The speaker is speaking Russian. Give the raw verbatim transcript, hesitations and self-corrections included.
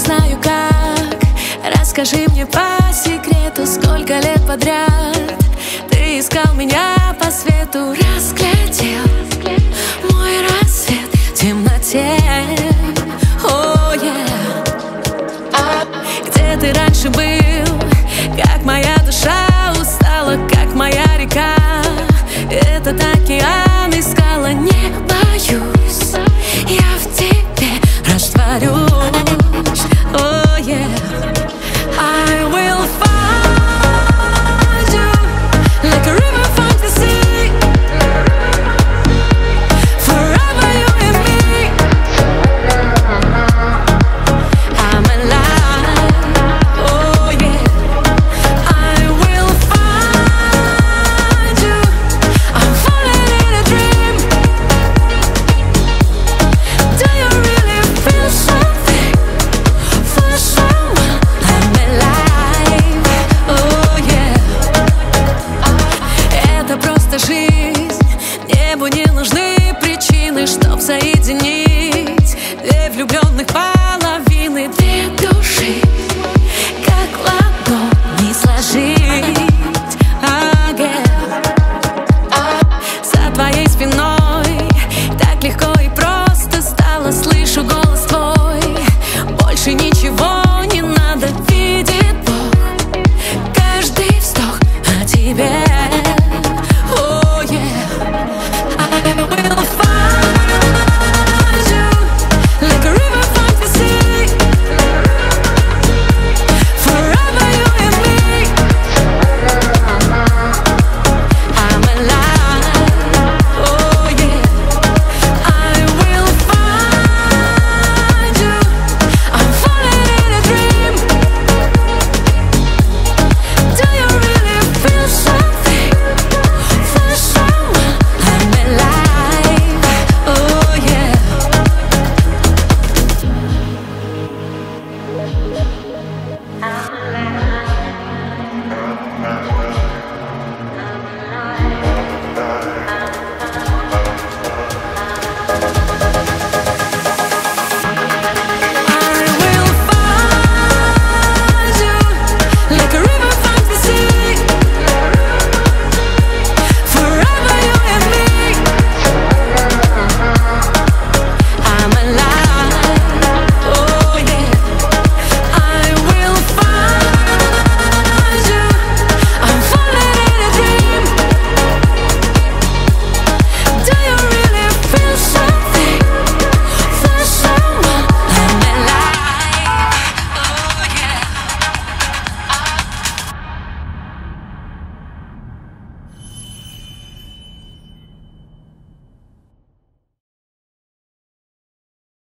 знаю как. Расскажи мне по секрету, сколько лет подряд ты искал меня по свету, разглядел мой рассвет в темноте. Oh, yeah. Где ты раньше был? Как моя душа устала, как моя река этот океан искала. Не боюсь, я в тебе растворюсь. Oh, yeah. I will find you like a river finds the sea. Forever you and me. I'm alive. Oh yeah. I will find you. I'm falling in a dream. Do you really feel something for someone? I'm alive. Oh yeah. Это просто жизнь. Небу не нужны причины, чтоб соединить две влюбленных половины.